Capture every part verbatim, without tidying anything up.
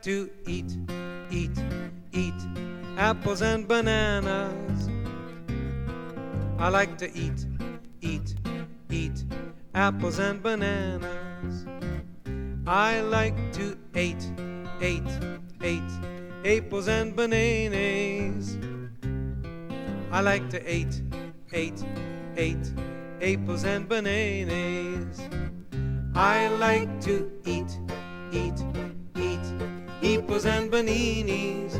like to eat, eat, eat apples and bananas. I like to eat, eat, eat apples and bananas. I like to eat, eat, eat apples and bananas. I like to eat, eat, eat apples and bananas. I like to eat, eat, eat apples and bananas.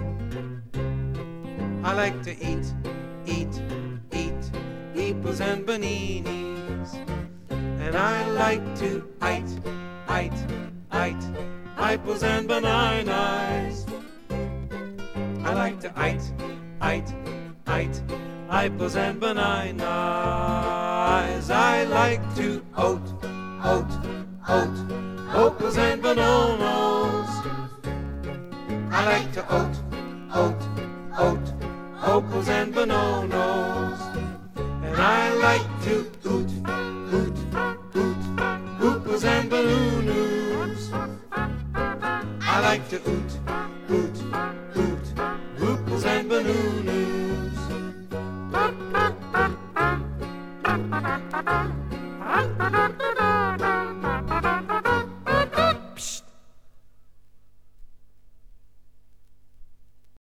I like to eat, eat, eat apples and bananas. And I like to eat, eat, eat apples and bananas. I like to eat, eat, eat apples and bananas. I like to oat, oat, oat apples and bananas. I like to oat, oat, oat apples and bananas. And I like to oot, oot, oot apples and bananas. I like to oot, oot, oot apples and bananas.